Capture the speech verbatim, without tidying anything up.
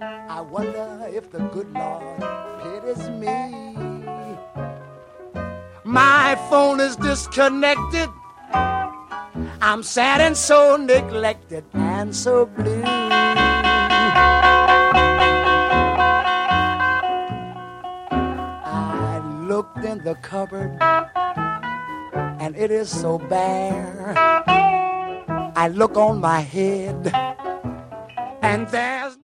I wonder if the good Lord pities me. My phone is disconnected. I'm sad and so neglected and so blue. I looked in the cupboard and it is so bare. I look on my head and there's